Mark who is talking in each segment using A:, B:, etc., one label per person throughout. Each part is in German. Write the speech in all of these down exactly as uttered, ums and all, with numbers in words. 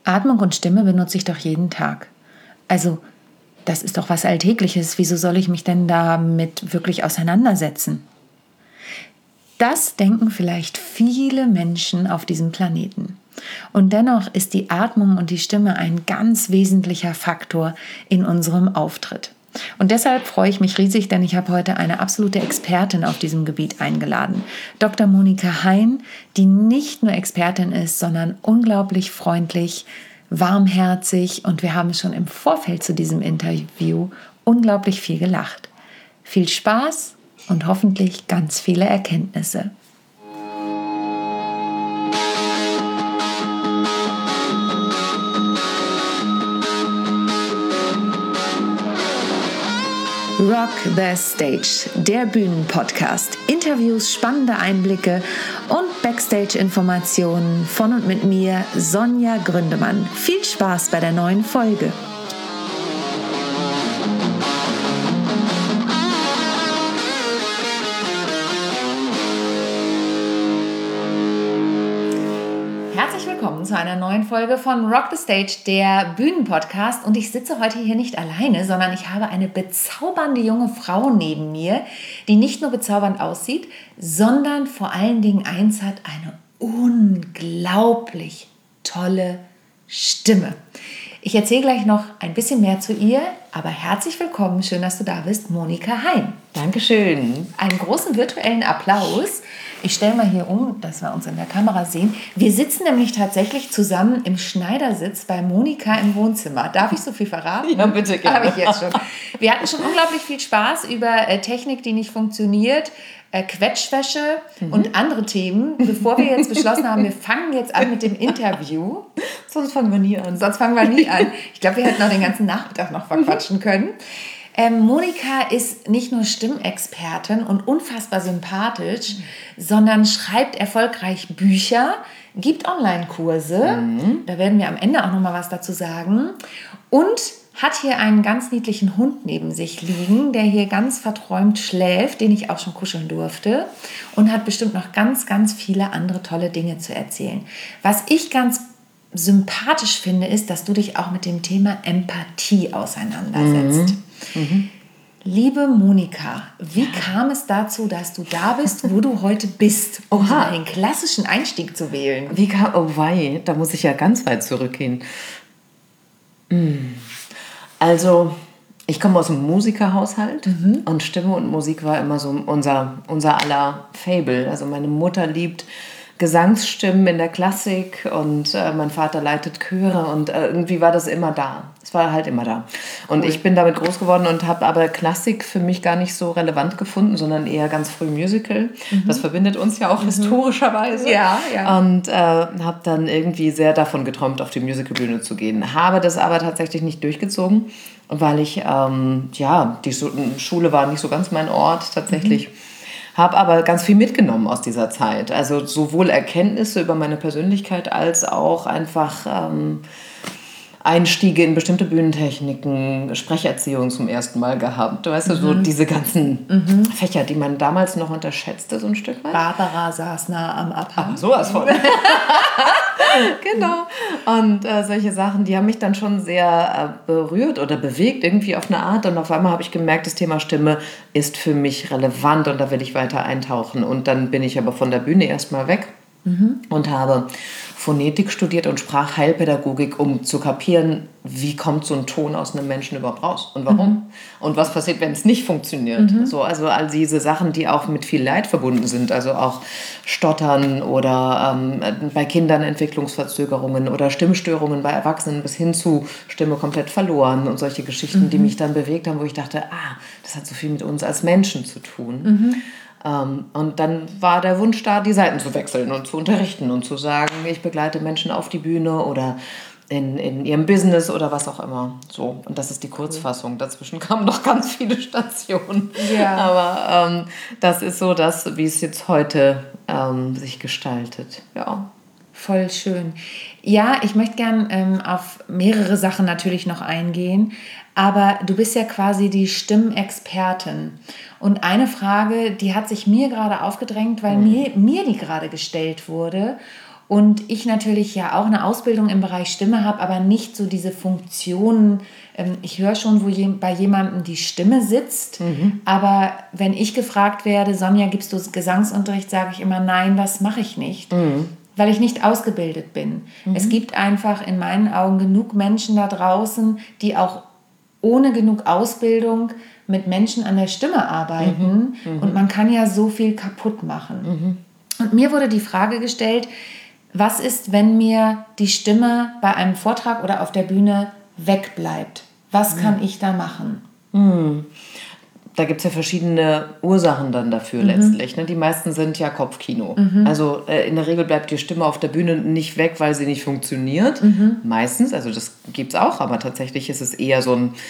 A: Atmung und Stimme benutze ich doch jeden Tag. Also, das ist doch was Alltägliches. Wieso soll ich mich denn damit wirklich auseinandersetzen? Das denken vielleicht viele Menschen auf diesem Planeten. Und dennoch ist die Atmung und die Stimme ein ganz wesentlicher Faktor in unserem Auftritt. Und deshalb freue ich mich riesig, denn ich habe heute eine absolute Expertin auf diesem Gebiet eingeladen. Doktor Monika Hein, die nicht nur Expertin ist, sondern unglaublich freundlich, warmherzig, und wir haben schon im Vorfeld zu diesem Interview unglaublich viel gelacht. Viel Spaß und hoffentlich ganz viele Erkenntnisse. Rock the Stage, der Bühnenpodcast. Interviews, spannende Einblicke und Backstage-Informationen von und mit mir, Sonja Gründemann. Viel Spaß bei der neuen Folge. Herzlich willkommen zu einer neuen Folge von Rock the Stage, der Bühnenpodcast. Und ich sitze heute hier nicht alleine, sondern ich habe eine bezaubernde junge Frau neben mir, die nicht nur bezaubernd aussieht, sondern vor allen Dingen eins hat: eine unglaublich tolle Stimme. Ich erzähle gleich noch ein bisschen mehr zu ihr, aber herzlich willkommen, schön, dass du da bist, Monika Hein.
B: Dankeschön.
A: Einen großen virtuellen Applaus. Ich stelle mal hier um, dass wir uns in der Kamera sehen. Wir sitzen nämlich tatsächlich zusammen im Schneidersitz bei Monika im Wohnzimmer. Darf ich so viel verraten?
B: Ja, bitte gerne.
A: Habe ich jetzt schon. Wir hatten schon unglaublich viel Spaß über äh, Technik, die nicht funktioniert, äh, Quetschwäsche mhm. und andere Themen, bevor wir jetzt beschlossen haben, wir fangen jetzt an mit dem Interview.
B: Sonst fangen wir nie an.
A: Sonst fangen wir nie an. Ich glaube, wir hätten auch den ganzen Nachmittag noch verquatschen können. Ähm, Monika ist nicht nur Stimmexpertin und unfassbar sympathisch, mhm. sondern schreibt erfolgreich Bücher, gibt Online-Kurse, mhm. da werden wir am Ende auch noch mal was dazu sagen, und hat hier einen ganz niedlichen Hund neben sich liegen, der hier ganz verträumt schläft, den ich auch schon kuscheln durfte, und hat bestimmt noch ganz, ganz viele andere tolle Dinge zu erzählen. Was ich ganz sympathisch finde, ist, dass du dich auch mit dem Thema Empathie auseinandersetzt. Mhm. Mhm. Liebe Monika, wie ja. kam es dazu, dass du da bist, wo du heute bist, um Oha. einen klassischen Einstieg zu wählen?
B: Wie kam, oh wei, da muss ich ja ganz weit zurückgehen. Also, ich komme aus einem Musikerhaushalt mhm. und Stimme und Musik war immer so unser, unser aller Fable. Also meine Mutter liebt Gesangsstimmen in der Klassik und äh, mein Vater leitet Chöre und äh, irgendwie war das immer da. Es war halt immer da. Und cool. ich bin damit groß geworden und habe aber Klassik für mich gar nicht so relevant gefunden, sondern eher ganz früh Musical. Mhm. Das verbindet uns ja auch mhm. historischerweise.
A: Ja, ja.
B: Und äh, habe dann irgendwie sehr davon geträumt, auf die Musicalbühne zu gehen. Habe das aber tatsächlich nicht durchgezogen, weil ich, ähm, ja, die Schule war nicht so ganz mein Ort tatsächlich. Mhm. Habe aber ganz viel mitgenommen aus dieser Zeit. Also sowohl Erkenntnisse über meine Persönlichkeit als auch einfach ähm, Einstiege in bestimmte Bühnentechniken, Sprecherziehung zum ersten Mal gehabt. Du weißt mhm. so diese ganzen mhm. Fächer, die man damals noch unterschätzte, so ein Stück weit.
A: Barbara saß nah am Abhang.
B: Ah, sowas von. Genau. Und äh, solche Sachen, die haben mich dann schon sehr äh, berührt oder bewegt, irgendwie auf eine Art. Und auf einmal habe ich gemerkt, das Thema Stimme ist für mich relevant und da will ich weiter eintauchen. Und dann bin ich aber von der Bühne erstmal weg mhm. und habe Phonetik studiert und Sprachheilpädagogik, um zu kapieren, wie kommt so ein Ton aus einem Menschen überhaupt raus und warum. Mhm. Und was passiert, wenn es nicht funktioniert. Mhm. So, also all diese Sachen, die auch mit viel Leid verbunden sind, also auch Stottern oder ähm, bei Kindern Entwicklungsverzögerungen oder Stimmstörungen bei Erwachsenen bis hin zu Stimme komplett verloren und solche Geschichten, mhm. die mich dann bewegt haben, wo ich dachte, ah, das hat so viel mit uns als Menschen zu tun. Mhm. Um, und dann war der Wunsch da, die Seiten zu wechseln und zu unterrichten und zu sagen, ich begleite Menschen auf die Bühne oder in, in ihrem Business oder was auch immer. So, und das ist die Kurzfassung. Dazwischen kamen noch ganz viele Stationen. Ja. Aber ähm, das ist so das, wie es jetzt heute ähm, sich gestaltet. Ja.
A: Voll schön. Ja, ich möchte gern ähm, auf mehrere Sachen natürlich noch eingehen, aber du bist ja quasi die Stimmexpertin. Und eine Frage, die hat sich mir gerade aufgedrängt, weil mhm. mir, mir die gerade gestellt wurde. Und ich natürlich ja auch eine Ausbildung im Bereich Stimme habe, aber nicht so diese Funktionen. Ich höre schon, wo je, bei jemandem die Stimme sitzt. Mhm. Aber wenn ich gefragt werde, Sonja, gibst du Gesangsunterricht, sage ich immer, nein, das mache ich nicht. Mhm. Weil ich nicht ausgebildet bin. Mhm. Es gibt einfach in meinen Augen genug Menschen da draußen, die auch ohne genug Ausbildung mit Menschen an der Stimme arbeiten. Mhm. Mhm. Und man kann ja so viel kaputt machen. Mhm. Und mir wurde die Frage gestellt, was ist, wenn mir die Stimme bei einem Vortrag oder auf der Bühne wegbleibt? Was mhm. kann ich da machen?
B: Mhm. Da gibt es ja verschiedene Ursachen dann dafür mhm. letztlich. Ne? Die meisten sind ja Kopfkino. Mhm. Also äh, in der Regel bleibt die Stimme auf der Bühne nicht weg, weil sie nicht funktioniert. Mhm. Meistens, also das gibt es auch, aber tatsächlich ist es eher so ein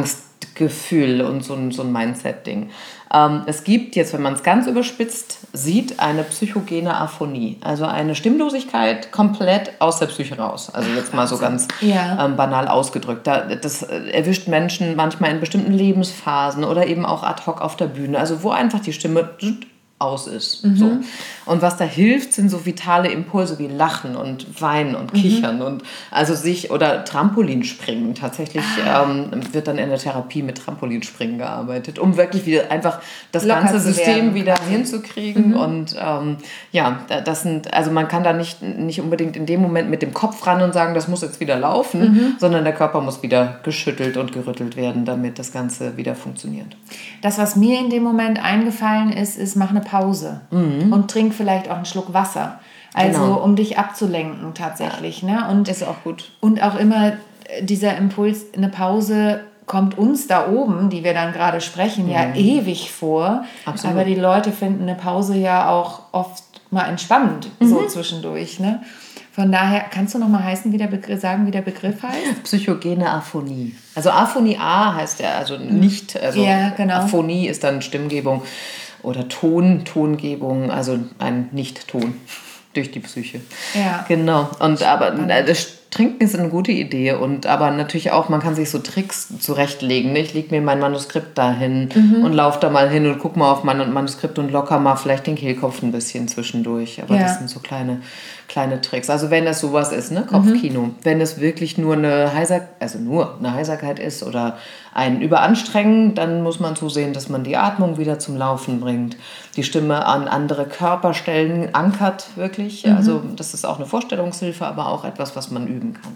B: Angstgefühl und so ein, so ein Mindset-Ding. Ähm, es gibt jetzt, wenn man es ganz überspitzt sieht, eine psychogene Aphonie. Also eine Stimmlosigkeit komplett aus der Psyche raus. Also jetzt mal so ganz ja. ähm, banal ausgedrückt. Da, das erwischt Menschen manchmal in bestimmten Lebensphasen oder eben auch ad hoc auf der Bühne. Also wo einfach die Stimme aus ist. Mhm. So. Und was da hilft, sind so vitale Impulse wie Lachen und Weinen und Kichern mhm. und also sich oder Trampolinspringen. Tatsächlich ah. ähm, wird dann in der Therapie mit Trampolinspringen gearbeitet, um wirklich wieder einfach das Locker ganze System wieder quasi. hinzukriegen. Mhm. Und ähm, ja, das sind, also man kann da nicht, nicht unbedingt in dem Moment mit dem Kopf ran und sagen, das muss jetzt wieder laufen, mhm. sondern der Körper muss wieder geschüttelt und gerüttelt werden, damit das Ganze wieder funktioniert.
A: Das, was mir in dem Moment eingefallen ist, ist, mach eine Pause mhm. und trink vielleicht auch einen Schluck Wasser. Also genau. um dich abzulenken tatsächlich. Ja. Ne? Und,
B: ist auch gut.
A: Und auch immer dieser Impuls, eine Pause kommt uns da oben, die wir dann gerade sprechen, mhm. ja ewig vor. Absolut. Aber die Leute finden eine Pause ja auch oft mal entspannend, mhm. so zwischendurch. Ne? Von daher, kannst du noch mal heißen, wie der Begriff, sagen, wie der Begriff heißt?
B: Psychogene Aphonie. Also Aphonie A heißt ja, also nicht, also ja, genau. Aphonie ist dann Stimmgebung oder Ton, Tongebung, also ein Nicht-Ton durch die Psyche. Ja. Genau. Und aber das Trinken ist eine gute Idee und aber natürlich auch, man kann sich so Tricks zurechtlegen. Ne? Ich lege mir mein Manuskript dahin mhm. und laufe da mal hin und gucke mal auf mein Manuskript und locker mal vielleicht den Kehlkopf ein bisschen zwischendurch. Aber ja. das sind so kleine, kleine Tricks. Also wenn das sowas ist, ne, Kopfkino. Mhm. Wenn es wirklich nur eine Heiserkeit, also nur eine Heiserkeit ist oder ein Überanstrengen, dann muss man zusehen, dass man die Atmung wieder zum Laufen bringt, die Stimme an andere Körperstellen ankert wirklich. Mhm. Also das ist auch eine Vorstellungshilfe, aber auch etwas, was man üben kann.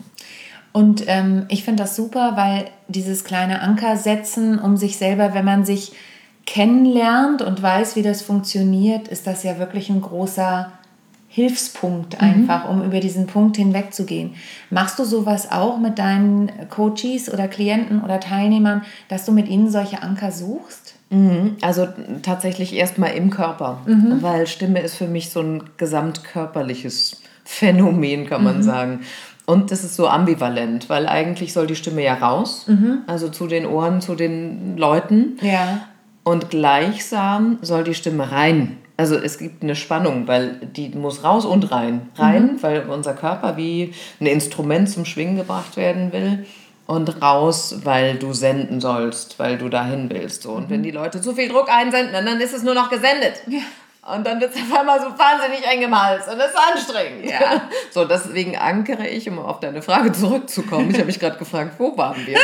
A: Und ähm, ich finde das super, weil dieses kleine Anker setzen, um sich selber, wenn man sich kennenlernt und weiß, wie das funktioniert, ist das ja wirklich ein großer Hilfspunkt einfach, mhm. um über diesen Punkt hinwegzugehen. Machst du sowas auch mit deinen Coaches oder Klienten oder Teilnehmern, dass du mit ihnen solche Anker suchst?
B: Mhm. Also tatsächlich erstmal im Körper, mhm. weil Stimme ist für mich so ein gesamtkörperliches Phänomen, kann man mhm. sagen. Und das ist so ambivalent, weil eigentlich soll die Stimme ja raus, mhm. also zu den Ohren, zu den Leuten. Ja. Und gleichsam soll die Stimme rein. Also es gibt eine Spannung, weil die muss raus und rein. Rein, mhm. weil unser Körper wie ein Instrument zum Schwingen gebracht werden will. Und raus, weil du senden sollst, weil du dahin willst. Und mhm. wenn die Leute zu viel Druck einsenden, dann ist es nur noch gesendet. Ja. Und dann wird es auf einmal so wahnsinnig eng im Hals und das ist anstrengend. Ja. So, deswegen ankere ich, um auf deine Frage zurückzukommen. Ich habe mich gerade gefragt, wo waren wir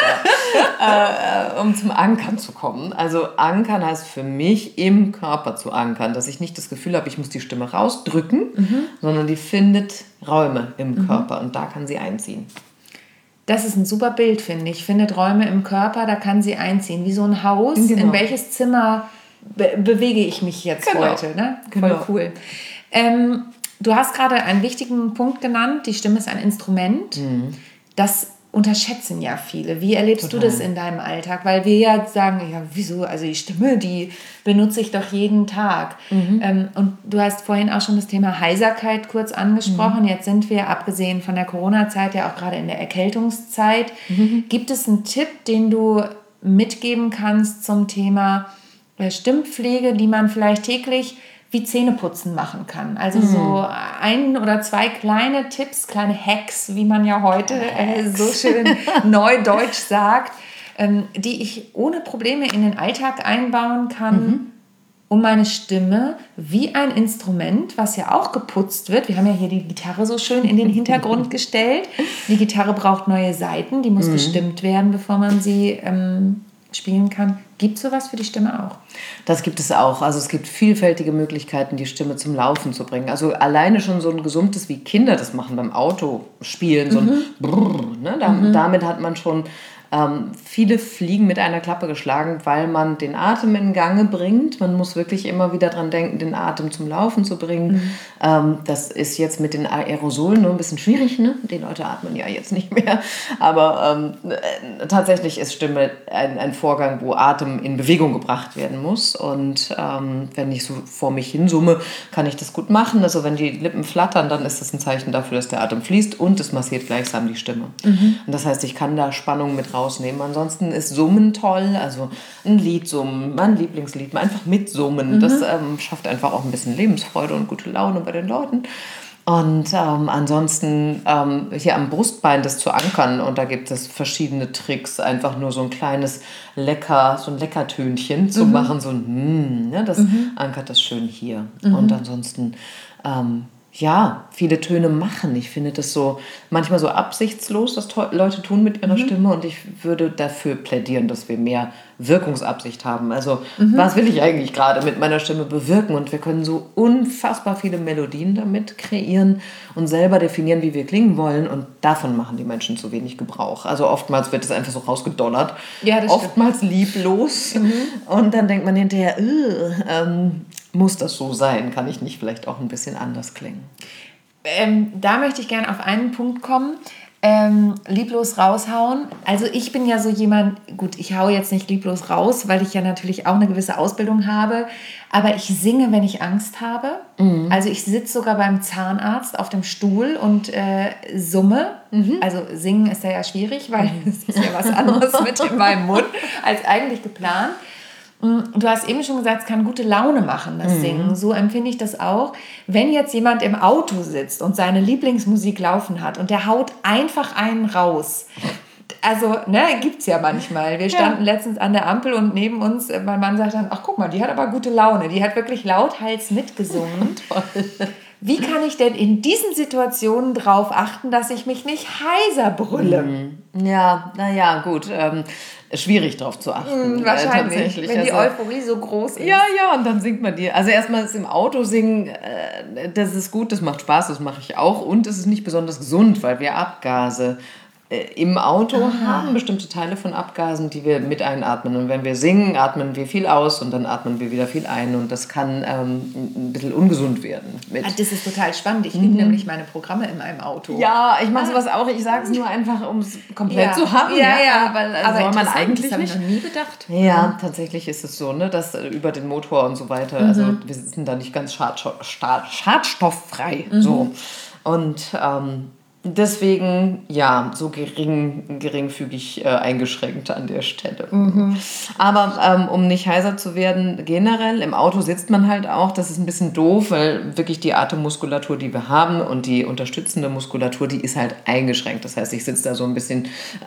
B: da? äh, um zum Ankern zu kommen. Also ankern heißt für mich, im Körper zu ankern, dass ich nicht das Gefühl habe, ich muss die Stimme rausdrücken, mhm. sondern die findet Räume im mhm. Körper und da kann sie einziehen.
A: Das ist ein super Bild, finde ich. Findet Räume im Körper, da kann sie einziehen. Wie so ein Haus, genau. in welches Zimmer be- bewege ich mich jetzt genau. heute. Ne? Voll genau. cool. Ähm, du hast gerade einen wichtigen Punkt genannt. Die Stimme ist ein Instrument. Mhm. Das unterschätzen ja viele. Wie erlebst Total. du das in deinem Alltag? Weil wir ja sagen, ja, wieso? Also die Stimme, die benutze ich doch jeden Tag. Mhm. Ähm, und du hast vorhin auch schon das Thema Heiserkeit kurz angesprochen. Mhm. Jetzt sind wir, abgesehen von der Corona-Zeit, ja auch gerade in der Erkältungszeit. Mhm. Gibt es einen Tipp, den du mitgeben kannst zum Thema Stimmpflege, die man vielleicht täglich wie Zähneputzen machen kann? Also mhm. so ein oder zwei kleine Tipps, kleine Hacks, wie man ja heute äh, so schön neudeutsch sagt, ähm, die ich ohne Probleme in den Alltag einbauen kann, mhm. um meine Stimme wie ein Instrument, was ja auch geputzt wird. Wir haben ja hier die Gitarre so schön in den Hintergrund gestellt. Die Gitarre braucht neue Saiten, die muss mhm. gestimmt werden, bevor man sie ähm, spielen kann. Gibt es sowas für die Stimme auch?
B: Das gibt es auch. Also es gibt vielfältige Möglichkeiten, die Stimme zum Laufen zu bringen. Also alleine schon so ein gesummtes, wie Kinder das machen beim Autospielen, so ein mhm. Brrr, ne? da, mhm. damit hat man schon ähm, viele Fliegen mit einer Klappe geschlagen, weil man den Atem in Gange bringt. Man muss wirklich immer wieder dran denken, den Atem zum Laufen zu bringen. Mhm. Ähm, das ist jetzt mit den Aerosolen nur ein bisschen schwierig. Ne? Die Leute atmen ja jetzt nicht mehr. Aber ähm, äh, tatsächlich ist Stimme ein, ein Vorgang, wo Atem in Bewegung gebracht werden muss. Und ähm, wenn ich so vor mich hin summe, kann ich das gut machen. Also wenn die Lippen flattern, dann ist das ein Zeichen dafür, dass der Atem fließt und es massiert gleichsam die Stimme. Mhm. Und das heißt, ich kann da Spannung mit rausnehmen. Ansonsten ist Summen toll, also ein Lied summen, mein Lieblingslied, einfach mitsummen. Mhm. Das ähm, schafft einfach auch ein bisschen Lebensfreude und gute Laune bei den Leuten. Und ähm, ansonsten ähm, hier am Brustbein das zu ankern, und da gibt es verschiedene Tricks, einfach nur so ein kleines Lecker, so ein Leckertönchen zu mhm. machen, so ein mm, ne, das mhm. ankert das schön hier. Mhm. Und ansonsten ähm, ja, viele Töne machen. Ich finde das so manchmal so absichtslos, was to- Leute tun mit ihrer mhm. Stimme, und ich würde dafür plädieren, dass wir mehr Wirkungsabsicht haben. Also mhm. was will ich eigentlich gerade mit meiner Stimme bewirken? Und wir können so unfassbar viele Melodien damit kreieren und selber definieren, wie wir klingen wollen, und davon machen die Menschen zu wenig Gebrauch. Also oftmals wird es einfach so rausgedonnert, ja, das oftmals stimmt. lieblos mhm. und dann denkt man hinterher, ähm, muss das so sein? Kann ich nicht vielleicht auch ein bisschen anders klingen?
A: Ähm, da möchte ich gerne auf einen Punkt kommen. Ähm, lieblos raushauen. Also ich bin ja so jemand, gut, ich haue jetzt nicht lieblos raus, weil ich ja natürlich auch eine gewisse Ausbildung habe, aber ich singe, wenn ich Angst habe. Mhm. Also ich sitze sogar beim Zahnarzt auf dem Stuhl und äh, summe. Mhm. Also singen ist ja, ja schwierig, weil es ist ja was anderes mit in meinem Mund als eigentlich geplant. Du hast eben schon gesagt, es kann gute Laune machen, das mhm. Singen. So empfinde ich das auch. Wenn jetzt jemand im Auto sitzt und seine Lieblingsmusik laufen hat und der haut einfach einen raus. Also, ne, gibt's ja manchmal. Wir standen ja. letztens an der Ampel und neben uns, mein Mann sagt dann, ach guck mal, die hat aber gute Laune. Die hat wirklich lauthals mitgesungen. Toll. Wie kann ich denn in diesen Situationen drauf achten, dass ich mich nicht heiser brülle?
B: Mhm. Ja, naja, gut. Ähm, schwierig drauf zu achten.
A: Mm, wahrscheinlich, äh, wenn die also, Euphorie so groß ist.
B: Ja, ja, und dann singt man die. Also erstmal ist im Auto singen, äh, das ist gut, das macht Spaß, das mache ich auch. Und es ist nicht besonders gesund, weil wir Abgase im Auto Aha. haben, bestimmte Teile von Abgasen, die wir mit einatmen. Und wenn wir singen, atmen wir viel aus und dann atmen wir wieder viel ein. Und das kann ähm, ein bisschen ungesund werden. Mit.
A: Ah, das ist total spannend. Ich mhm. liebe nämlich meine Programme in meinem Auto.
B: Ja, ich mache sowas auch. Ich sage es nur einfach, um es komplett ja. zu haben.
A: Ja, ja. ja.
B: Weil also soll man eigentlich
A: das
B: nicht.
A: Das habe ich noch nie bedacht.
B: Ja, mhm. tatsächlich ist es so, ne, dass über den Motor und so weiter, mhm. also wir sind da nicht ganz schadstofffrei. Mhm. So. Und ähm, deswegen, ja, so gering, geringfügig äh, eingeschränkt an der Stelle. Mhm. Aber ähm, um nicht heiser zu werden, generell, im Auto sitzt man halt auch, das ist ein bisschen doof, weil wirklich die Atemmuskulatur, die wir haben und die unterstützende Muskulatur, die ist halt eingeschränkt. Das heißt, ich sitze da so ein bisschen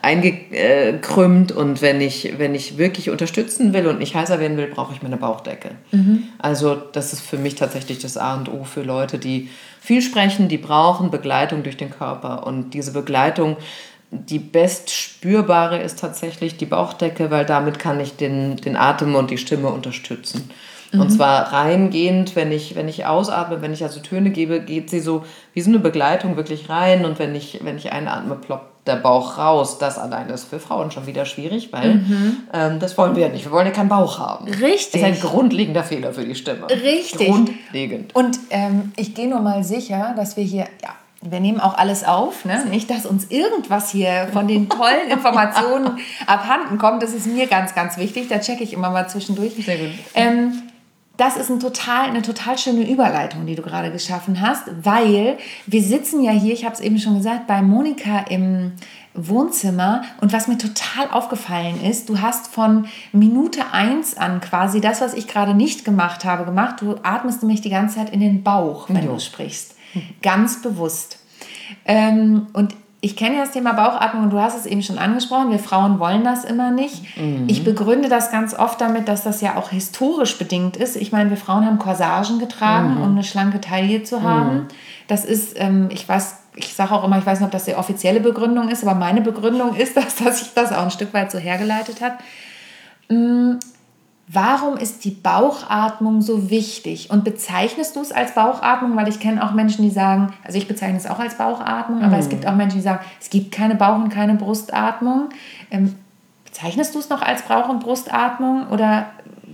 B: eingekrümmt, und wenn ich, wenn ich wirklich unterstützen will und nicht heiser werden will, brauche ich meine Bauchdecke. Mhm. Also das ist für mich tatsächlich das A und O für Leute, die viel sprechen, die brauchen Begleitung durch den Körper. Und diese Begleitung, die best spürbare ist tatsächlich die Bauchdecke, weil damit kann ich den, den Atem und die Stimme unterstützen. Mhm. Und zwar reingehend, wenn ich, wenn ich ausatme, wenn ich also Töne gebe, geht sie so wie so eine Begleitung wirklich rein. Und wenn ich, wenn ich einatme, ploppt der Bauch raus. Das alleine ist für Frauen schon wieder schwierig, weil mhm. ähm, das wollen wir ja nicht. Wir wollen ja keinen Bauch haben.
A: Richtig.
B: Das ist ein grundlegender Fehler für die Stimme.
A: Richtig.
B: Grundlegend.
A: Und ähm, ich gehe nur mal sicher, dass wir hier, ja, wir nehmen auch alles auf, ne? Nicht, dass uns irgendwas hier von den tollen Informationen abhanden kommt. Das ist mir ganz, ganz wichtig. Da checke ich immer mal zwischendurch.
B: Sehr gut.
A: Ähm, Das ist ein total, eine total schöne Überleitung, die du gerade geschaffen hast, weil wir sitzen ja hier, ich habe es eben schon gesagt, bei Monika im Wohnzimmer, und was mir total aufgefallen ist, du hast von Minute eins an quasi das, was ich gerade nicht gemacht habe, gemacht. Du atmest nämlich die ganze Zeit in den Bauch, wenn ja. du sprichst. Ganz bewusst. Ähm, und ich kenne ja das Thema Bauchatmung und du hast es eben schon angesprochen, wir Frauen wollen das immer nicht. Mhm. Ich begründe das ganz oft damit, dass das ja auch historisch bedingt ist. Ich meine, wir Frauen haben Corsagen getragen, mhm. um eine schlanke Taille zu haben. Mhm. Das ist, ähm, ich weiß, ich sage auch immer, ich weiß nicht, ob das die offizielle Begründung ist, aber meine Begründung ist, dass, dass sich das auch ein Stück weit so hergeleitet hat. Mhm. Warum ist die Bauchatmung so wichtig? Und bezeichnest du es als Bauchatmung? Weil ich kenne auch Menschen, die sagen, also ich bezeichne es auch als Bauchatmung, aber mm. es gibt auch Menschen, die sagen, es gibt keine Bauch- und keine Brustatmung. Ähm, bezeichnest du es noch als Bauch- und Brustatmung oder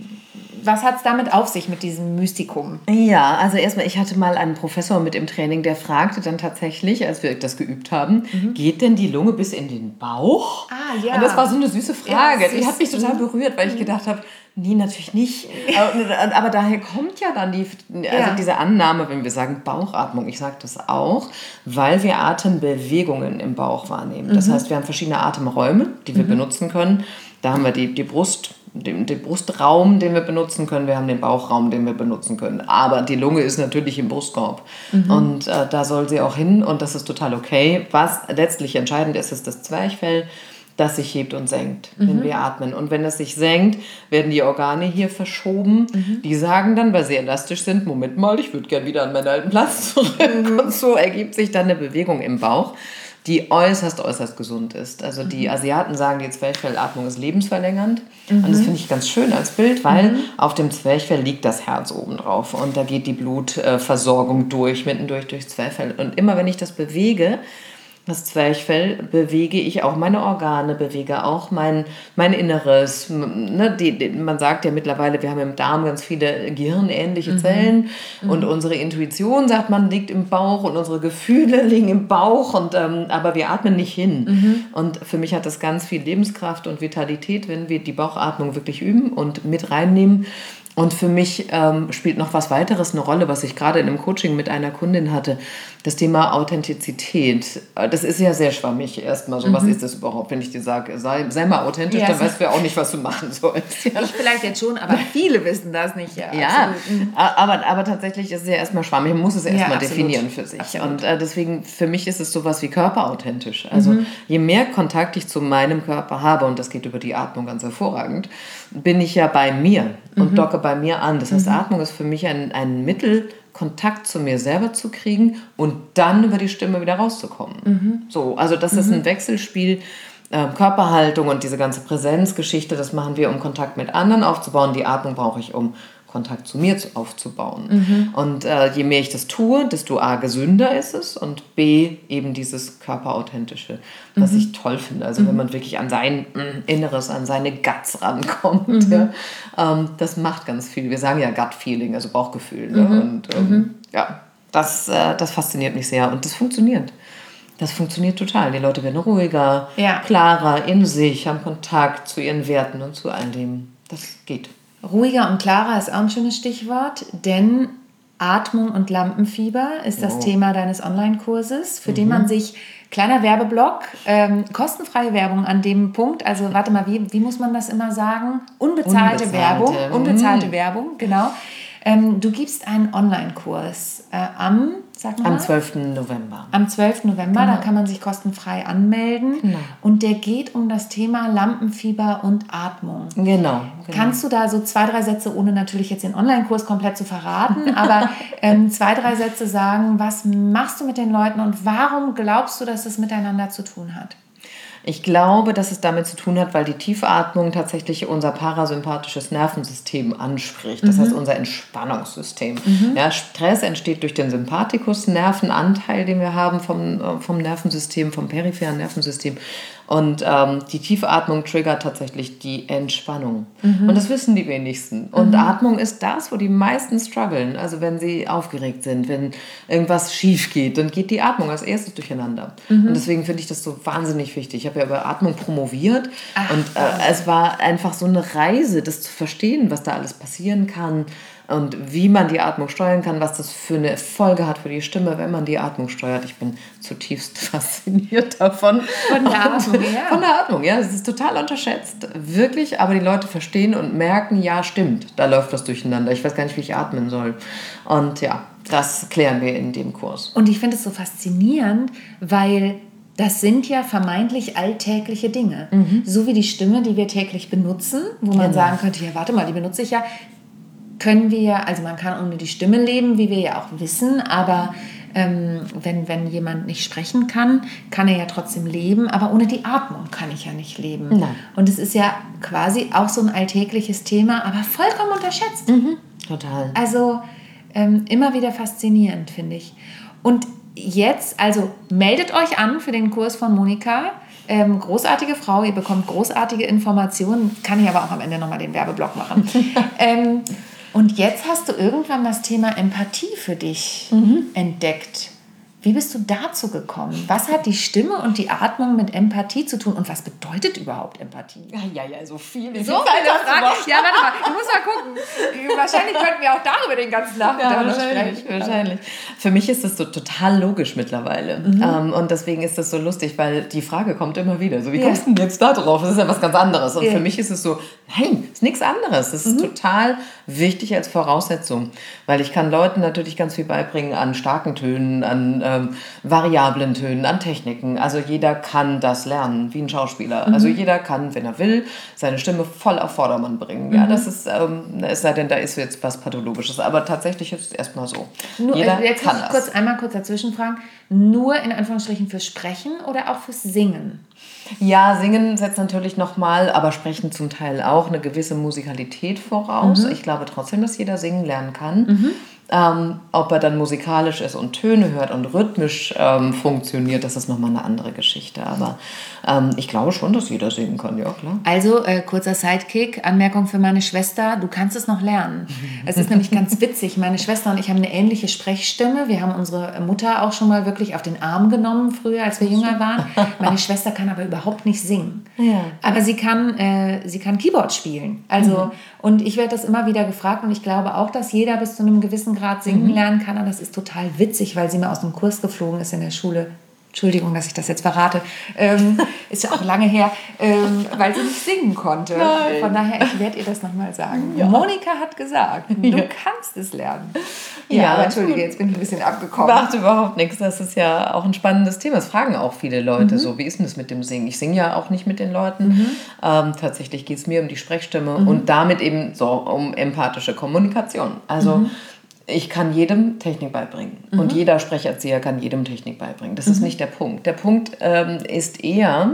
A: was hat es damit auf sich mit diesem Mystikum?
B: Ja, also erstmal, ich hatte mal einen Professor mit im Training, der fragte dann tatsächlich, als wir das geübt haben, mhm. geht denn die Lunge bis in den Bauch?
A: Ah, ja.
B: Und das war so eine süße Frage. Ja, die hat mich total berührt, weil ich gedacht habe, nee, natürlich nicht. Aber, aber daher kommt ja dann die, also ja. diese Annahme, wenn wir sagen Bauchatmung. Ich sage das auch, weil wir Atembewegungen im Bauch wahrnehmen. Das mhm. heißt, wir haben verschiedene Atemräume, die wir mhm. benutzen können. Da haben wir die, die Brust, den, den Brustraum, den wir benutzen können. Wir haben den Bauchraum, den wir benutzen können. Aber die Lunge ist natürlich im Brustkorb. Mhm. Und äh, da soll sie auch hin und das ist total okay. Was letztlich entscheidend ist, ist das Zwerchfell, das sich hebt und senkt, mhm. wenn wir atmen. Und wenn es sich senkt, werden die Organe hier verschoben. Mhm. Die sagen dann, weil sie elastisch sind, Moment mal, ich würde gerne wieder an meinen alten Platz zurück. Mhm. Und so ergibt sich dann eine Bewegung im Bauch, die äußerst, äußerst gesund ist. Also die mhm. Asiaten sagen, die Zwerchfellatmung ist lebensverlängernd. Mhm. Und das finde ich ganz schön als Bild, weil mhm. auf dem Zwerchfell liegt das Herz oben drauf. Und da geht die Blutversorgung durch, mittendurch durchs Zwerchfell. Und immer wenn ich das bewege, das Zwerchfell, bewege ich auch meine Organe, bewege auch mein, mein Inneres. Ne, die, die, man sagt ja mittlerweile, wir haben im Darm ganz viele gehirnähnliche Zellen mhm. und unsere Intuition, sagt man, liegt im Bauch und unsere Gefühle liegen im Bauch, und, ähm, aber wir atmen nicht hin. Mhm. Und für mich hat das ganz viel Lebenskraft und Vitalität, wenn wir die Bauchatmung wirklich üben und mit reinnehmen. Und für mich ähm, spielt noch was weiteres eine Rolle, was ich gerade in einem Coaching mit einer Kundin hatte, das Thema Authentizität. Das ist ja sehr schwammig erstmal so, mhm. was ist das überhaupt, wenn ich dir sage, sei, sei mal authentisch, ja, dann weißt du ja auch nicht, was du machen sollst. Ja.
A: Ich vielleicht jetzt schon, aber viele wissen das nicht. Ja,
B: ja aber, aber tatsächlich ist es ja erstmal schwammig, man muss es erstmal ja, definieren für sich. Absolut. Und äh, deswegen, für mich ist es sowas wie körperauthentisch. Also mhm. je mehr Kontakt ich zu meinem Körper habe, und das geht über die Atmung ganz hervorragend, bin ich ja bei mir und mhm. docke bei mir an. Das heißt, mhm. Atmung ist für mich ein, ein Mittel, Kontakt zu mir selber zu kriegen und dann über die Stimme wieder rauszukommen. Mhm. So, also das mhm. ist ein Wechselspiel, äh, Körperhaltung und diese ganze Präsenzgeschichte, das machen wir, um Kontakt mit anderen aufzubauen. Die Atmung brauche ich, um Kontakt zu mir aufzubauen. Mhm. Und äh, je mehr ich das tue, desto A, gesünder ist es, und B, eben dieses Körperauthentische, was mhm. ich toll finde. Also mhm. wenn man wirklich an sein mh, Inneres, an seine Guts rankommt, mhm. ja, ähm, das macht ganz viel. Wir sagen ja Gut-Feeling, also Bauchgefühl. Ne? Mhm. Und ähm, mhm. ja, das, äh, das fasziniert mich sehr und das funktioniert. Das funktioniert total. Die Leute werden ruhiger, ja. klarer in sich, haben Kontakt zu ihren Werten und zu all dem. Das geht.
A: Ruhiger und klarer ist auch ein schönes Stichwort, denn Atmung und Lampenfieber ist das oh. Thema deines Online-Kurses, für mhm. den man sich, kleiner Werbeblock, ähm, kostenfreie Werbung an dem Punkt, also warte mal, wie, wie muss man das immer sagen? Unbezahlte, Unbezahlte. Werbung, unbezahlte mhm. Werbung, genau. Ähm, du gibst einen Online-Kurs äh, am, sag mal,
B: am zwölften November.
A: Am zwölften November, genau. Da kann man sich kostenfrei anmelden. Genau. Und der geht um das Thema Lampenfieber und Atmung.
B: Genau, genau.
A: Kannst du da so zwei, drei Sätze, ohne natürlich jetzt den Online-Kurs komplett zu verraten, aber ähm, zwei, drei Sätze sagen, was machst du mit den Leuten und warum glaubst du, dass das miteinander zu tun hat?
B: Ich glaube, dass es damit zu tun hat, weil die Tiefatmung tatsächlich unser parasympathisches Nervensystem anspricht. Das mhm. heißt, unser Entspannungssystem. Mhm. Ja, Stress entsteht durch den Sympathikus-Nervenanteil, den wir haben vom, vom Nervensystem, vom peripheren Nervensystem. Und ähm, die Tiefatmung triggert tatsächlich die Entspannung. Mhm. Und das wissen die wenigsten. Und mhm. Atmung ist das, wo die meisten strugglen. Also wenn sie aufgeregt sind, wenn irgendwas schief geht, dann geht die Atmung als erstes durcheinander. Mhm. Und deswegen finde ich das so wahnsinnig wichtig. Ich habe ja über Atmung promoviert. Ach, und äh, es war einfach so eine Reise, das zu verstehen, was da alles passieren kann. Und wie man die Atmung steuern kann, was das für eine Folge hat für die Stimme, wenn man die Atmung steuert. Ich bin zutiefst fasziniert davon.
A: Von der Atmung, ja.
B: Von der Atmung, ja. Es ist total unterschätzt, wirklich. Aber die Leute verstehen und merken, ja, stimmt, da läuft was durcheinander. Ich weiß gar nicht, wie ich atmen soll. Und ja, das klären wir in dem Kurs.
A: Und ich finde es so faszinierend, weil das sind ja vermeintlich alltägliche Dinge. Mhm. So wie die Stimme, die wir täglich benutzen, wo man genau. sagen könnte, ja, warte mal, die benutze ich ja, können wir ja, also man kann ohne die Stimme leben, wie wir ja auch wissen, aber ähm, wenn, wenn jemand nicht sprechen kann, kann er ja trotzdem leben, aber ohne die Atmung kann ich ja nicht leben. Nein. Und es ist ja quasi auch so ein alltägliches Thema, aber vollkommen unterschätzt.
B: Mhm. Total.
A: Also ähm, immer wieder faszinierend, finde ich. Und jetzt, also meldet euch an für den Kurs von Monika. Ähm, großartige Frau, ihr bekommt großartige Informationen. Kann ich aber auch am Ende nochmal den Werbeblock machen. ähm, und jetzt hast du irgendwann das Thema Empathie für dich mhm. entdeckt. Wie bist du dazu gekommen? Was hat die Stimme und die Atmung mit Empathie zu tun? Und was bedeutet überhaupt Empathie?
B: Ja, ja, ja, so viel.
A: So viele Fragen. Ja, warte mal, ich muss mal gucken. Wahrscheinlich könnten wir auch darüber den ganzen Nachmittag
B: ja, wahrscheinlich, sprechen. Wahrscheinlich. Für mich ist das so total logisch mittlerweile. Mhm. Ähm, und deswegen ist das so lustig, weil die Frage kommt immer wieder. So, wie kommst du denn jetzt da drauf? Das ist ja was ganz anderes. Und ja. für mich ist es so, nein, ist nichts anderes. Das ist mhm. total wichtig als Voraussetzung. Weil ich kann Leuten natürlich ganz viel beibringen an starken Tönen, an ähm, variablen Tönen, an Techniken. Also jeder kann das lernen, wie ein Schauspieler. Mhm. Also jeder kann, wenn er will, seine Stimme voll auf Vordermann bringen. Mhm. Ja, das ist, ähm, es sei denn, da ist jetzt was Pathologisches. Aber tatsächlich ist es erstmal so.
A: Nur, jeder jetzt kann muss ich kurz, einmal kurz dazwischen fragen. Nur in Anführungsstrichen fürs Sprechen oder auch fürs Singen?
B: Ja, Singen setzt natürlich nochmal, aber Sprechen zum Teil auch, eine gewisse Musikalität voraus. Mhm. Ich glaube trotzdem, dass jeder singen lernen kann. Mhm. Ähm, ob er dann musikalisch ist und Töne hört und rhythmisch ähm, funktioniert, das ist nochmal eine andere Geschichte. Aber ähm, ich glaube schon, dass jeder singen kann, ja klar.
A: Also, äh, kurzer Sidekick, Anmerkung für meine Schwester, du kannst es noch lernen. Es ist nämlich ganz witzig, meine Schwester und ich haben eine ähnliche Sprechstimme. Wir haben unsere Mutter auch schon mal wirklich auf den Arm genommen früher, als wir jünger waren. Meine Schwester kann aber überhaupt nicht singen. Ja. Aber sie kann, äh, sie kann Keyboard spielen. Also, mhm. Und ich werde das immer wieder gefragt und ich glaube auch, dass jeder bis zu einem gewissen Grad singen mhm. lernen kann. Und das ist total witzig, weil sie mal aus einem Kurs geflogen ist in der Schule. Entschuldigung, dass ich das jetzt verrate. Ähm, ist ja auch lange her, ähm, weil sie nicht singen konnte. Nein. Von daher, ich werde ihr das nochmal sagen. Ja. Monika hat gesagt, du ja. kannst es lernen. Ja, ja, aber Entschuldige, jetzt bin ich ein bisschen abgekommen.
B: Macht überhaupt nichts. Das ist ja auch ein spannendes Thema. Das fragen auch viele Leute mhm. so. Wie ist denn das mit dem Singen? Ich singe ja auch nicht mit den Leuten. Mhm. Ähm, tatsächlich geht es mir um die Sprechstimme mhm. und damit eben so um empathische Kommunikation. Also mhm. ich kann jedem Technik beibringen. Mhm. Und jeder Sprecherzieher kann jedem Technik beibringen. Das mhm. ist nicht der Punkt. Der Punkt ähm, ist eher,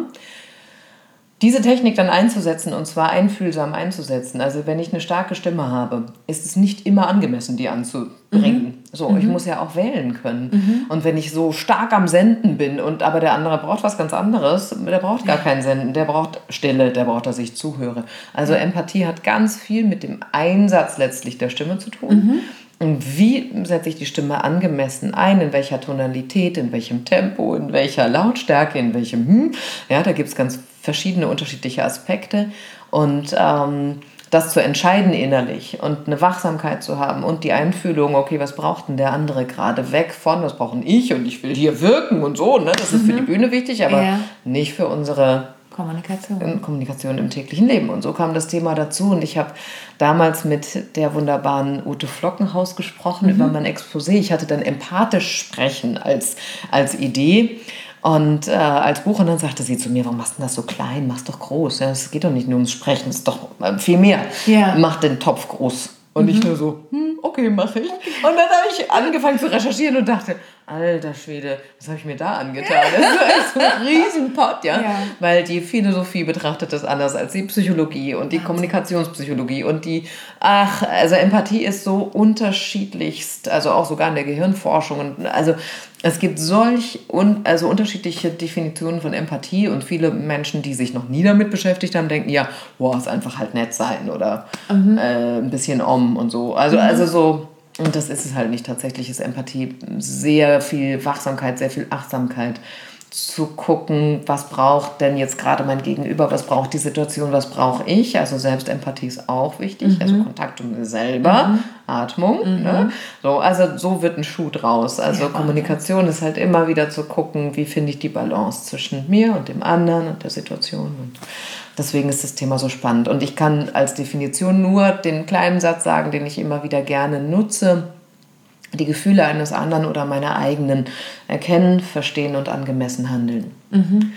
B: diese Technik dann einzusetzen und zwar einfühlsam einzusetzen. Also wenn ich eine starke Stimme habe, ist es nicht immer angemessen, die anzubringen. Mhm. So, mhm. ich muss ja auch wählen können. Mhm. Und wenn ich so stark am Senden bin und aber der andere braucht was ganz anderes, der braucht gar kein Senden, der braucht Stille, der braucht, dass ich zuhöre. Also Empathie hat ganz viel mit dem Einsatz letztlich der Stimme zu tun. Mhm. Und wie setze ich die Stimme angemessen ein, in welcher Tonalität, in welchem Tempo, in welcher Lautstärke, in welchem hm. Ja, da gibt es ganz verschiedene unterschiedliche Aspekte. Und ähm, das zu entscheiden innerlich und eine Wachsamkeit zu haben und die Einfühlung, okay, was braucht denn der andere gerade, weg von, was brauche ich und ich will hier wirken und so. Ne? Das ist mhm. für die Bühne wichtig, aber ja. nicht für unsere
A: Kommunikation.
B: Kommunikation im täglichen Leben. Und so kam das Thema dazu. Und ich habe damals mit der wunderbaren Ute Flockenhaus gesprochen mhm. über mein Exposé. Ich hatte dann empathisch sprechen als, als Idee und äh, als Buch. Und dann sagte sie zu mir, warum machst du das so klein? Mach's doch groß. Ja, es geht doch nicht nur ums Sprechen, es ist doch viel mehr. Ja. Mach den Topf groß. Und mhm. ich nur so, hm, okay, mache ich. Und dann habe ich angefangen zu recherchieren und dachte, alter Schwede, was habe ich mir da angetan? Das ist so ein Riesenpott, ja? ja. Weil die Philosophie betrachtet das anders als die Psychologie und die Wahnsinn. Kommunikationspsychologie und die, ach, also Empathie ist so unterschiedlichst, also auch sogar in der Gehirnforschung. Also es gibt solch un, also unterschiedliche Definitionen von Empathie und viele Menschen, die sich noch nie damit beschäftigt haben, denken, ja, boah, ist einfach halt nett sein oder mhm. äh, ein bisschen om und so. Also, mhm. also so, und das ist es halt nicht. Tatsächlich ist Empathie sehr viel Wachsamkeit, sehr viel Achtsamkeit, zu gucken, was braucht denn jetzt gerade mein Gegenüber, was braucht die Situation, was brauche ich. Also Selbstempathie ist auch wichtig, mhm. also Kontakt mit mir selber, mhm. Atmung. Mhm. Ne? So, also so wird ein Schuh draus. Also ja, Kommunikation ist halt immer wieder zu gucken, wie finde ich die Balance zwischen mir und dem anderen und der Situation. Und deswegen ist das Thema so spannend. Und ich kann als Definition nur den kleinen Satz sagen, den ich immer wieder gerne nutze. die Gefühle eines anderen oder meine eigenen erkennen, verstehen und angemessen handeln. Mhm.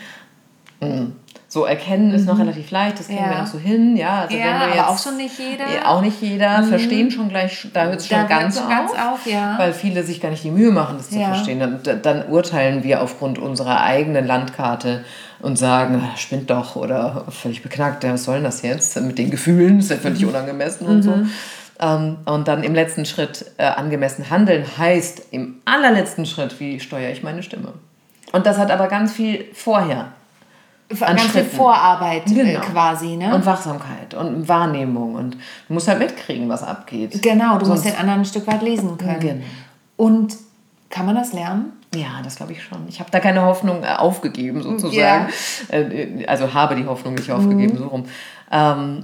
B: Mhm. So, erkennen ist mhm. noch relativ leicht, das kriegen ja. wir noch so hin. Ja, also
A: ja
B: wenn du
A: aber
B: jetzt,
A: auch schon nicht jeder.
B: Auch nicht jeder. Mhm. Verstehen schon gleich, da hört es schon, ganz,
A: schon ganz auf. Ja.
B: Weil viele sich gar nicht die Mühe machen, das zu
A: ja.
B: verstehen. Dann, dann urteilen wir aufgrund unserer eigenen Landkarte und sagen, spinnt doch oder völlig beknackt, ja, was soll denn das jetzt mit den Gefühlen, ist ja völlig mhm. unangemessen und mhm. so. Um, und dann im letzten Schritt äh, angemessen handeln heißt, im allerletzten Schritt, wie steuere ich meine Stimme? Und das hat aber ganz viel vorher.
A: Ganz viel Vorarbeit
B: genau.
A: quasi, ne?
B: Und Wachsamkeit und Wahrnehmung. Und du musst halt mitkriegen, was abgeht.
A: Genau, du Sonst musst den anderen ein Stück weit lesen können.
B: Genau.
A: Und kann man das lernen?
B: Ja, das glaube ich schon. Ich habe da keine Hoffnung aufgegeben, sozusagen. Ja. Also habe die Hoffnung nicht aufgegeben, mhm. so rum. Ähm,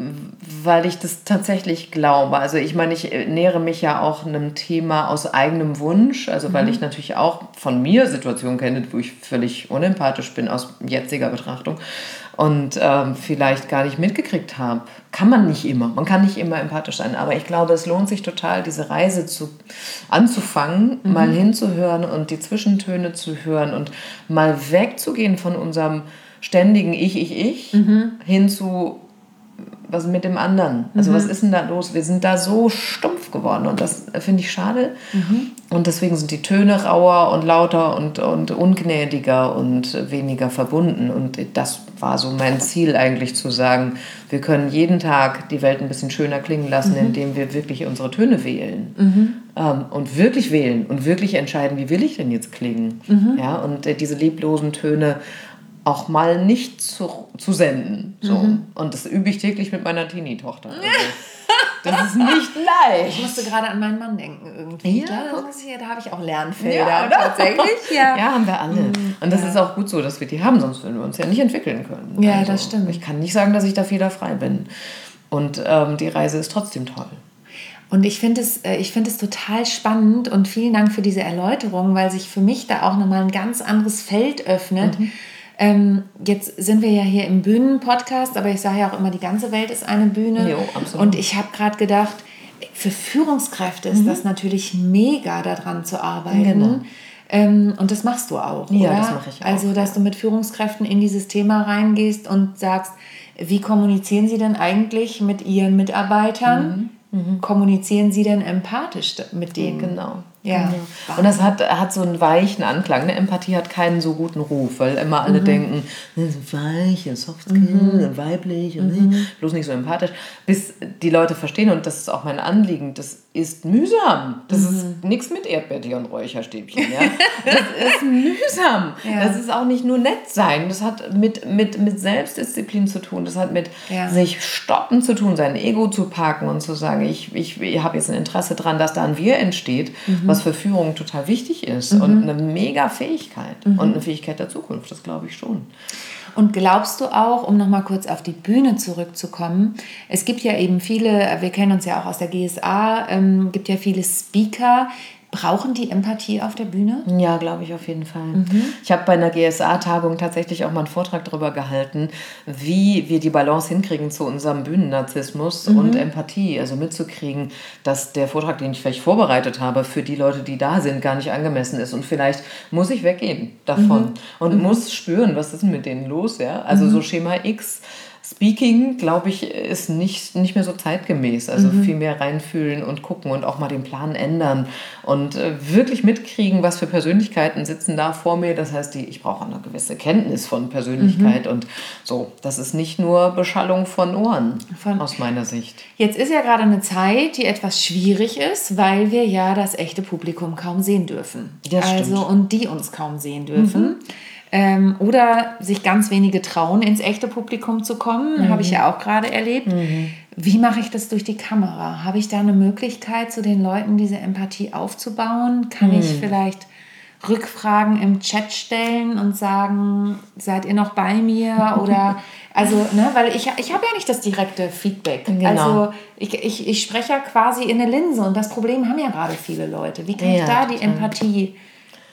B: weil ich das tatsächlich glaube. Also ich meine, ich nähere mich ja auch einem Thema aus eigenem Wunsch, also weil mhm. ich natürlich auch von mir Situationen kenne, wo ich völlig unempathisch bin aus jetziger Betrachtung und ähm, vielleicht gar nicht mitgekriegt habe. Kann man nicht immer. Man kann nicht immer empathisch sein, aber ich glaube, es lohnt sich total, diese Reise zu, anzufangen, mhm. mal hinzuhören und die Zwischentöne zu hören und mal wegzugehen von unserem ständigen Ich, Ich, Ich mhm. hin zu was mit dem anderen? Also mhm. was ist denn da los? Wir sind da so stumpf geworden und das finde ich schade. Mhm. Und deswegen sind die Töne rauer und lauter und, und ungnädiger und weniger verbunden. Und das war so mein Ziel eigentlich, zu sagen, wir können jeden Tag die Welt ein bisschen schöner klingen lassen, mhm. indem wir wirklich unsere Töne wählen. Mhm. Ähm, und wirklich wählen und wirklich entscheiden, wie will ich denn jetzt klingen? Mhm. Ja, und äh, diese lieblosen Töne auch mal nicht zu, zu senden. So. Mhm. Und das übe ich täglich mit meiner Teenie-Tochter. Also, das ist nicht leicht.
A: Ich musste gerade an meinen Mann denken irgendwie. Ja, das hier, da habe ich auch Lernfelder.
B: Ja,
A: tatsächlich. Ja.
B: ja, haben wir alle. Und das ja. ist auch gut so, dass wir die haben, sonst würden wir uns ja nicht entwickeln können.
A: Ja,
B: also,
A: das stimmt.
B: Ich kann nicht sagen, dass ich da fehlerfrei bin. Und ähm, die Reise ist trotzdem toll.
A: Und ich finde es, ich finde es total spannend und vielen Dank für diese Erläuterung, weil sich für mich da auch nochmal ein ganz anderes Feld öffnet. Mhm. Ähm, jetzt sind wir ja hier im Bühnen-Podcast, aber ich sage ja auch immer, die ganze Welt ist eine Bühne.
B: Jo, absolut.
A: Und ich habe gerade gedacht, für Führungskräfte ist mhm. das natürlich mega, daran zu arbeiten. Genau. Ähm, und das machst du auch,
B: ja,
A: oder?
B: Das mache ich auch.
A: Also, dass du mit Führungskräften in dieses Thema reingehst und sagst, wie kommunizieren sie denn eigentlich mit ihren Mitarbeitern? Mhm. Mhm. Kommunizieren sie denn empathisch mit denen?
B: Genau.
A: Ja.
B: Genau. Und das hat, hat so einen weichen Anklang. Eine Empathie hat keinen so guten Ruf, weil immer alle mhm. denken, das ist weich, soft skill, mhm. weiblich, und mhm. bloß nicht so empathisch. Bis die Leute verstehen, und das ist auch mein Anliegen, das ist mühsam. Das mhm. ist nichts mit Erdbeertee und Räucherstäbchen. Ja? Das ist mühsam. Ja. Das ist auch nicht nur nett sein. Das hat mit, mit, mit Selbstdisziplin zu tun. Das hat mit ja. sich stoppen zu tun, sein Ego zu parken und zu sagen, ich, ich, ich habe jetzt ein Interesse dran, dass da ein Wir entsteht, mhm. was für Führung total wichtig ist mhm. und eine mega Fähigkeit mhm. und eine Fähigkeit der Zukunft, das glaube ich schon.
A: Und glaubst du auch, um nochmal kurz auf die Bühne zurückzukommen, es gibt ja eben viele, wir kennen uns ja auch aus der G S A, ähm, gibt ja viele Speaker. Brauchen die Empathie auf der Bühne?
B: Ja, glaube ich auf jeden Fall. Mhm. Ich habe bei einer G S A-Tagung tatsächlich auch mal einen Vortrag darüber gehalten, wie wir die Balance hinkriegen zu unserem Bühnennarzissmus mhm. und Empathie. Also mitzukriegen, dass der Vortrag, den ich vielleicht vorbereitet habe, für die Leute, die da sind, gar nicht angemessen ist. Und vielleicht muss ich weggehen davon mhm. und mhm. muss spüren, was ist denn mit denen los. Ja? Also mhm. so Schema X. Speaking, glaube ich, ist nicht, nicht mehr so zeitgemäß. Also mhm. viel mehr reinfühlen und gucken und auch mal den Plan ändern und äh, wirklich mitkriegen, was für Persönlichkeiten sitzen da vor mir. Das heißt, die, ich brauche eine gewisse Kenntnis von Persönlichkeit mhm. und so. Das ist nicht nur Beschallung von Ohren, von, aus meiner Sicht.
A: Jetzt ist ja gerade eine Zeit, die etwas schwierig ist, weil wir ja das echte Publikum kaum sehen dürfen.
B: Das
A: also
B: stimmt.
A: Und die uns kaum sehen dürfen. Mhm. Ähm, oder sich ganz wenige trauen, ins echte Publikum zu kommen. Mhm. Habe ich ja auch gerade erlebt. Mhm. Wie mache ich das durch die Kamera? Habe ich da eine Möglichkeit, zu den Leuten diese Empathie aufzubauen? Kann mhm. ich vielleicht Rückfragen im Chat stellen und sagen, seid ihr noch bei mir? Oder, also, ne, weil ich, ich habe ja nicht das direkte Feedback. Genau. Also ich, ich, ich spreche ja quasi in eine Linse und das Problem haben ja gerade viele Leute. Wie kann ja, ich da die total. Empathie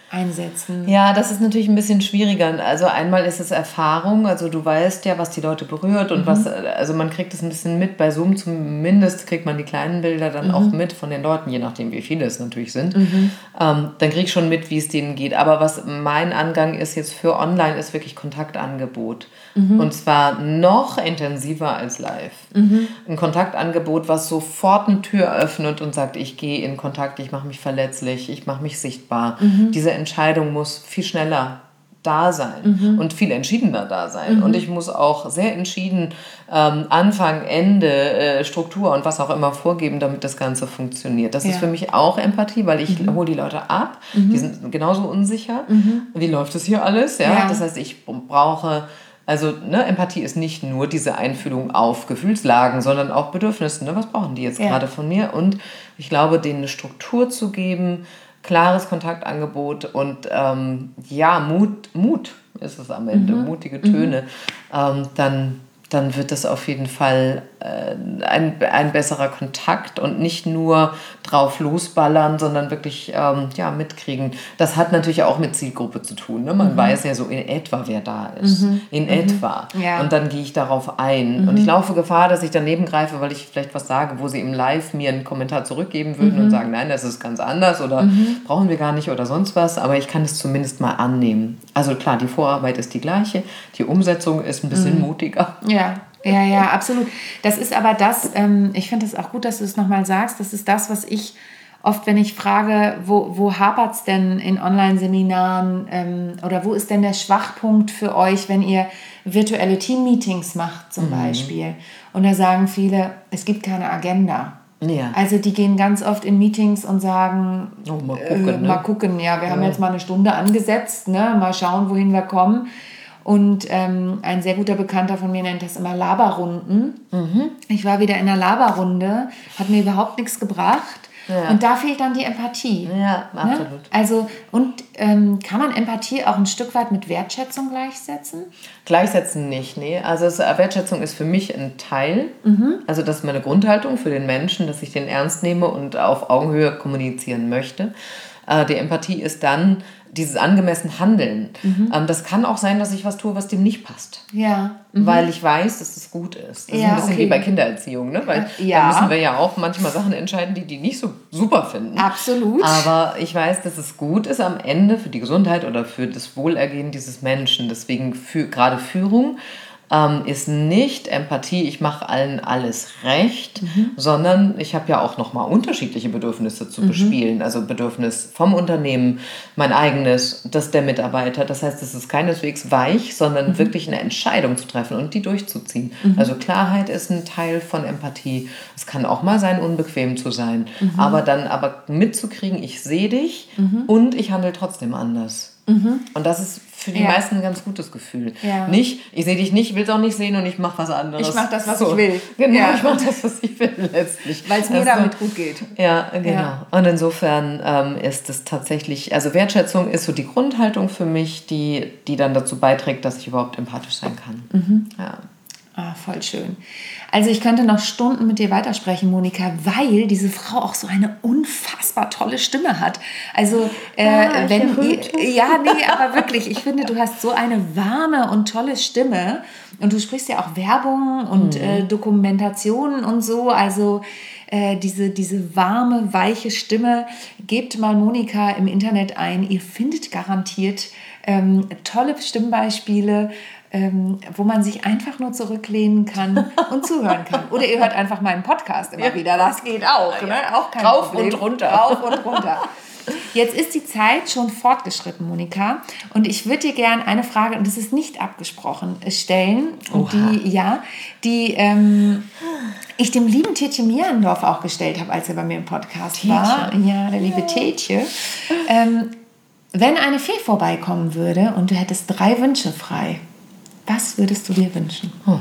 A: einsetzen?
B: Ja, das ist natürlich ein bisschen schwieriger. Also einmal ist es Erfahrung, also du weißt ja, was die Leute berührt und mhm. was, also man kriegt es ein bisschen mit, bei Zoom zumindest kriegt man die kleinen Bilder dann mhm. auch mit von den Leuten, je nachdem wie viele es natürlich sind. Mhm. Ähm, dann krieg ich schon mit, wie es denen geht. Aber was mein Angang ist jetzt für online, ist wirklich Kontaktangebot. Mhm. Und zwar noch intensiver als live. Mhm. Ein Kontaktangebot, was sofort eine Tür öffnet und sagt, ich gehe in Kontakt, ich mache mich verletzlich, ich mache mich sichtbar. Mhm. Diese Entscheidung muss viel schneller da sein mhm. und viel entschiedener da sein. Mhm. Und ich muss auch sehr entschieden ähm, Anfang, Ende, äh, Struktur und was auch immer vorgeben, damit das Ganze funktioniert. Das ja. ist für mich auch Empathie, weil ich mhm. hole die Leute ab, mhm. die sind genauso unsicher. Mhm. Wie läuft es hier alles? Ja? Ja. Das heißt, ich brauche... Also ne, Empathie ist nicht nur diese Einfühlung auf Gefühlslagen, sondern auch Bedürfnisse. Ne? Was brauchen die jetzt ja. gerade von mir? Und ich glaube, denen eine Struktur zu geben, klares Kontaktangebot und ähm, ja, Mut, Mut ist es am Ende, mhm. mutige Töne, mhm. ähm, dann, dann wird das auf jeden Fall äh, ein, ein besserer Kontakt und nicht nur drauf losballern, sondern wirklich ähm, ja, mitkriegen. Das hat natürlich auch mit Zielgruppe zu tun. Ne? Man mhm. weiß ja so in etwa, wer da ist. Mhm. In mhm. etwa. Ja. Und dann gehe ich darauf ein. Mhm. Und ich laufe Gefahr, dass ich daneben greife, weil ich vielleicht was sage, wo sie im Live mir einen Kommentar zurückgeben würden mhm. und sagen, nein, das ist ganz anders oder mhm. brauchen wir gar nicht oder sonst was. Aber ich kann es zumindest mal annehmen. Also klar, die Vorarbeit ist die gleiche. Die Umsetzung ist ein bisschen mhm. mutiger.
A: Ja. Ja, ja, absolut. Das ist aber das, ähm, ich finde es auch gut, dass du es nochmal sagst, das ist das, was ich oft, wenn ich frage, wo, wo hapert es denn in Online-Seminaren ähm, oder wo ist denn der Schwachpunkt für euch, wenn ihr virtuelle Team-Meetings macht zum mhm. Beispiel. Und da sagen viele, es gibt keine Agenda. Ja. Also die gehen ganz oft in Meetings und sagen, oh, mal gucken, äh, ne? mal gucken, ja, wir ja. haben jetzt mal eine Stunde angesetzt, ne? Mal schauen, wohin wir kommen. Und ähm, ein sehr guter Bekannter von mir nennt das immer Laberrunden. Mhm. Ich war wieder in einer Laberrunde, hat mir überhaupt nichts gebracht. Ja. Und da fehlt dann die Empathie.
B: Ja, absolut.
A: Ne? Also, und ähm, kann man Empathie auch ein Stück weit mit Wertschätzung gleichsetzen?
B: Gleichsetzen nicht, nee. Also es, Wertschätzung ist für mich ein Teil. Mhm. Also das ist meine Grundhaltung für den Menschen, dass ich den ernst nehme und auf Augenhöhe kommunizieren möchte. Äh, die Empathie ist dann dieses angemessen Handeln. Mhm. Ähm, das kann auch sein, dass ich was tue, was dem nicht passt. Ja. Mhm. Weil ich weiß, dass es gut ist. Das ja, ist ein bisschen okay. wie bei Kindererziehung, ne? Weil ja. da müssen wir ja auch manchmal Sachen entscheiden, die die nicht so super finden.
A: Absolut.
B: Aber ich weiß, dass es gut ist am Ende für die Gesundheit oder für das Wohlergehen dieses Menschen. Deswegen für, gerade Führung ähm, ist nicht Empathie, ich mache allen alles recht, mhm. sondern ich habe ja auch nochmal unterschiedliche Bedürfnisse zu mhm. bespielen. Also Bedürfnis vom Unternehmen, mein eigenes, das der Mitarbeiter. Das heißt, es ist keineswegs weich, sondern mhm. wirklich eine Entscheidung zu treffen und die durchzuziehen. Mhm. Also Klarheit ist ein Teil von Empathie. Es kann auch mal sein, unbequem zu sein. Mhm. Aber dann aber mitzukriegen, ich sehe dich mhm. und ich handle trotzdem anders. Mhm. Und das ist für die ja. meisten ein ganz gutes Gefühl. Ja. Nicht, ich sehe dich nicht, will es auch nicht sehen und ich mache was anderes.
A: Ich mache das, was so. ich will.
B: Genau, ja. ich mache das, was ich will letztlich.
A: Weil es mir also, damit gut geht.
B: Ja, genau. Ja. Und insofern ähm, ist es tatsächlich, also Wertschätzung ist so die Grundhaltung für mich, die, die dann dazu beiträgt, dass ich überhaupt empathisch sein kann. Mhm. Ja.
A: Ah, voll schön. Also ich könnte noch Stunden mit dir weitersprechen, Monika, weil diese Frau auch so eine unfassbar tolle Stimme hat. Also äh, ah, wenn ihr, ja, nee, aber wirklich, ich finde, du hast so eine warme und tolle Stimme und du sprichst ja auch Werbung und mhm. äh, Dokumentationen und so, also äh, diese, diese warme, weiche Stimme. Gebt mal Monika im Internet ein, ihr findet garantiert ähm, tolle Stimmbeispiele, Ähm, wo man sich einfach nur zurücklehnen kann und zuhören kann. Oder ihr hört einfach meinen Podcast immer ja. wieder. Das geht auch. Ne? Auch kein
B: Rauf
A: Problem.
B: und runter.
A: Rauf und runter. Jetzt ist die Zeit schon fortgeschritten, Monika. Und ich würde dir gerne eine Frage, und das ist nicht abgesprochen, stellen. Und die, ja, die ähm, ich dem lieben Tietje Mierendorf auch gestellt habe, als er bei mir im Podcast Tietje. war. Ja, der liebe ja. Tietje. Ähm, wenn eine Fee vorbeikommen würde und du hättest drei Wünsche frei, was würdest du dir wünschen? Hm.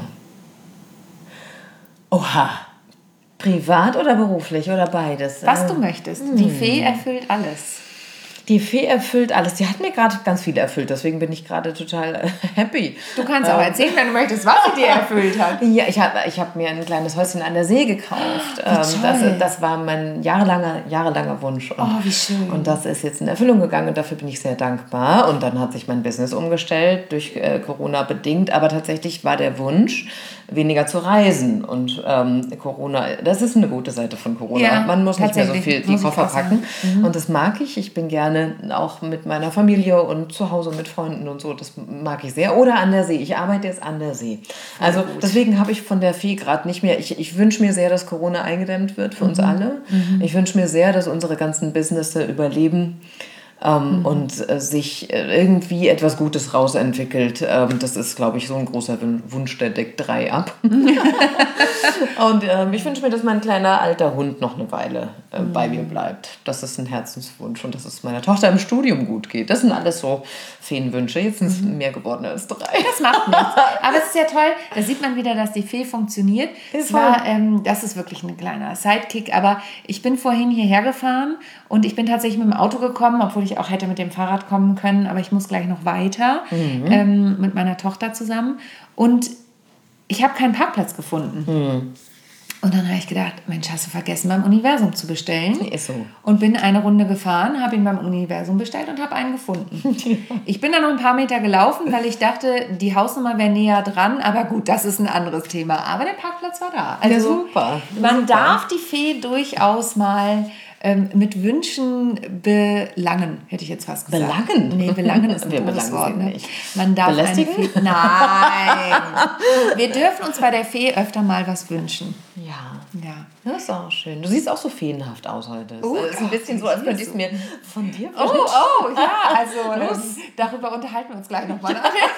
B: Oha. Privat oder beruflich oder beides?
A: Was du möchtest. Hm. Die Fee erfüllt alles.
B: Die Fee erfüllt alles. Die hat mir gerade ganz viel erfüllt, deswegen bin ich gerade total äh, happy.
A: Du kannst auch erzählen, wenn du möchtest, was sie dir erfüllt hat.
B: Ja, ich habe ich hab mir ein kleines Häuschen an der See gekauft. Ähm, das, das war mein jahrelanger, jahrelanger Wunsch. Und,
A: oh, wie schön.
B: Und das ist jetzt in Erfüllung gegangen und dafür bin ich sehr dankbar. Und dann hat sich mein Business umgestellt, durch äh, Corona bedingt. Aber tatsächlich war der Wunsch, weniger zu reisen. Und ähm, Corona, das ist eine gute Seite von Corona.
A: Ja,
B: Man muss nicht mehr so viel die Koffer packen. Mhm. Und das mag ich. Ich bin gerne auch mit meiner Familie und zu Hause mit Freunden und so. Das mag ich sehr. Oder an der See. Ich arbeite jetzt an der See. Also deswegen habe ich von der Fee gerade nicht mehr. Ich, ich wünsche mir sehr, dass Corona eingedämmt wird für mhm. uns alle. Mhm. Ich wünsche mir sehr, dass unsere ganzen Businesses überleben. Ähm, mhm. und äh, sich äh, irgendwie etwas Gutes rausentwickelt. Ähm, das ist, glaube ich, so ein großer Wunsch, der deckt drei ab. Und ähm, ich wünsche mir, dass mein kleiner alter Hund noch eine Weile äh, mhm. bei mir bleibt. Das ist ein Herzenswunsch und dass es meiner Tochter im Studium gut geht. Das sind alles so Feenwünsche. Jetzt sind es mhm. mehr geworden als drei.
A: Das macht nichts. Aber es ist ja toll, da sieht man wieder, dass die Fee funktioniert. Ist Zwar, ähm, das ist wirklich ein kleiner Sidekick, aber ich bin vorhin hierher gefahren und ich bin tatsächlich mit dem Auto gekommen, obwohl ich auch hätte mit dem Fahrrad kommen können, aber ich muss gleich noch weiter mhm. ähm, mit meiner Tochter zusammen. Und ich habe keinen Parkplatz gefunden. Mhm. Und dann habe ich gedacht, Mensch, hast du vergessen, beim Universum zu bestellen?
B: Ist so.
A: Und bin eine Runde gefahren, habe ihn beim Universum bestellt und habe einen gefunden. Ich bin dann noch ein paar Meter gelaufen, weil ich dachte, die Hausnummer wäre näher dran. Aber gut, das ist ein anderes Thema. Aber der Parkplatz war da. Also
B: ja, super.
A: Man
B: super.
A: darf die Fee durchaus mal ähm, mit Wünschen belangen, hätte ich jetzt fast gesagt.
B: Belangen?
A: Nee, belangen ist ein
B: Wir
A: tolles Wort. Ne?
B: Nicht.
A: Man darf
B: Belästigen?
A: eine Fee, nein. Wir dürfen uns bei der Fee öfter mal was wünschen.
B: Ja.
A: Ja.
B: Das ist auch schön. Du siehst auch so feenhaft aus heute.
A: Oh,
B: das ist ein bisschen so, als könnte ich es mir von dir
A: Oh, oh, ja, also ähm, darüber unterhalten wir uns gleich nochmal.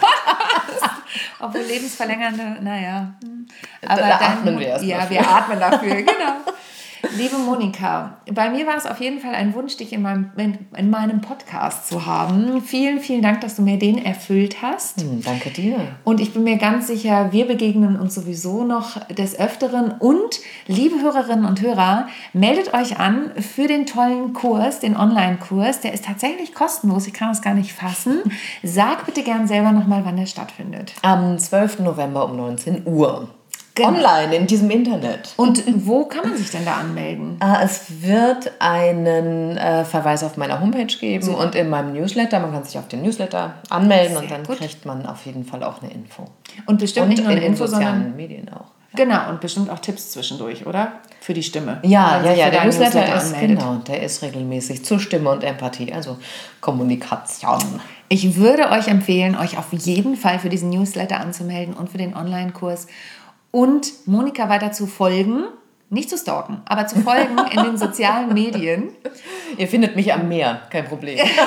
A: Obwohl lebensverlängernde, naja. Aber
B: da, da
A: dann,
B: atmen wir erst
A: Ja,
B: dafür.
A: wir atmen dafür, genau. Liebe Monika, bei mir war es auf jeden Fall ein Wunsch, dich in meinem, in, in meinem Podcast zu haben. Vielen, vielen Dank, dass du mir den erfüllt hast.
B: Hm, danke dir.
A: Und ich bin mir ganz sicher, wir begegnen uns sowieso noch des Öfteren. Und, liebe Hörerinnen und Hörer, meldet euch an für den tollen Kurs, den Online-Kurs. Der ist tatsächlich kostenlos, ich kann es gar nicht fassen. Sag bitte gern selber nochmal, wann der stattfindet.
B: Am zwölften November um neunzehn Uhr. Genau. Online, in diesem Internet.
A: Und wo kann man sich denn da anmelden?
B: Es wird einen äh, Verweis auf meiner Homepage geben so. Und in meinem Newsletter. Man kann sich auf den Newsletter anmelden Sehr und dann gut. kriegt man auf jeden Fall auch eine Info.
A: Und bestimmt
B: und
A: nicht nur eine
B: in
A: Info,
B: den sozialen
A: sondern
B: Medien auch.
A: Genau, und bestimmt auch Tipps zwischendurch, oder? Für die Stimme.
B: Ja, ja, ja, der Newsletter,
A: Newsletter
B: ist, genau, der ist regelmäßig zur Stimme und Empathie, also Kommunikation.
A: Ich würde euch empfehlen, euch auf jeden Fall für diesen Newsletter anzumelden und für den Online-Kurs. Und Monika weiter zu folgen, nicht zu stalken, aber zu folgen in den sozialen Medien.
B: Ihr findet mich am Meer, kein Problem.
A: Das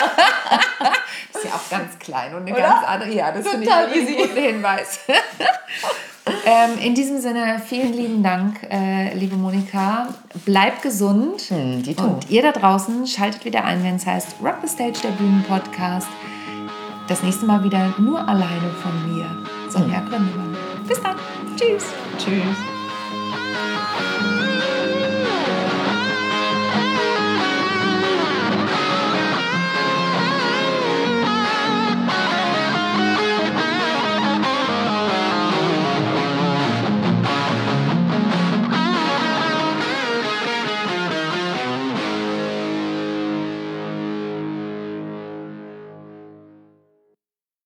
A: ist ja auch ganz klein und eine
B: Oder?
A: ganz andere. Ja, das finde ich einen
B: easy.
A: guten Hinweis. ähm, in diesem Sinne, vielen lieben Dank, äh, liebe Monika. Bleibt gesund.
B: Hm, die
A: und ihr da draußen schaltet wieder ein, wenn es heißt Rock the Stage, der Bühnenpodcast. Das nächste Mal wieder nur alleine von mir, Sonja hm. Gründemann. Bis dann. Tschüss.
B: Tschüss.